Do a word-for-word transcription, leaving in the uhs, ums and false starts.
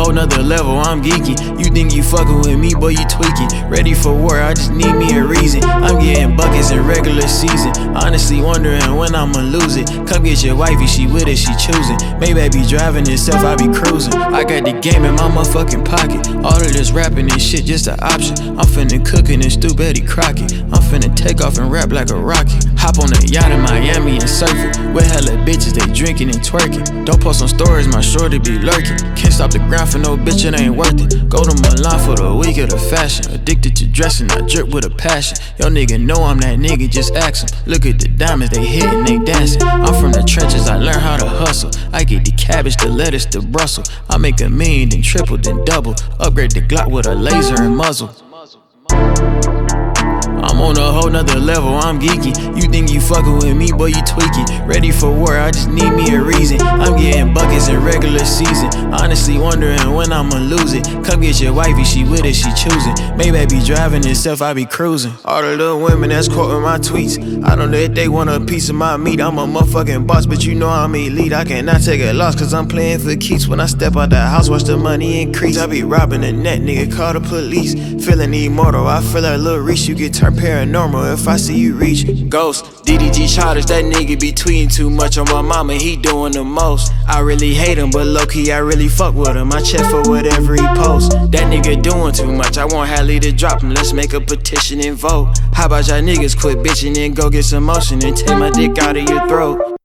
whole nother level, I'm geeking. You think you fucking with me, boy, you tweaking. Ready for war, I just need me a reason. I'm getting buckets in regular season. Honestly wondering when I'ma lose it. Come get your wifey, she with it, she choosing. Maybe I be driving itself, I be cruising. I got the game in my motherfucking pocket. All of this rapping and shit just an option. I'm finna cookin' and stew Betty Crockett. I'm finna take off and rap like a rocket. Hop on a yacht in Miami and surf it. With hella bitches, they drinking and twerking. Don't post on stories, my shorty be lurking. Can't stop the grind for no bitch, it ain't worth it. Go to Milan for the week of the fashion. Addicted to dressing, I drip with a passion. Yo nigga know I'm that nigga, just ask him. Look at the diamonds, they hitting, they dancing. I'm from the trenches, I learn how to hustle. I get the cabbage, the lettuce, the Brussels. I make a million, then triple, then double. Upgrade the Glock with a laser and muzzle. I'm on a whole nother level, I'm geeking. You think you fucking with me, boy, you tweaking. Ready for war, I just need me a reason. I'm getting buckets in regular season. Honestly wondering when I'ma lose it. Come get your wifey, she with it, she choosing. Maybe I be driving itself, I be cruising. All the little women that's quoting my tweets, I don't know if they want a piece of my meat. I'm a motherfucking boss, but you know I'm elite. I cannot take a loss, cause I'm playing for keeps. When I step out the house, watch the money increase. I be robbing the net, nigga, call the police. Feeling immortal, I feel like Lil Reese. You get turned paranormal if I see you reach. Ghost, D D G Charters, that nigga be tweeting too much on my mama, he doing the most. I really hate him, but low-key I really fuck with him. I check for whatever he posts. That nigga doing too much, I want Halle to drop him. Let's make a petition and vote. How about y'all niggas quit bitching and go get some motion and take my dick out of your throat?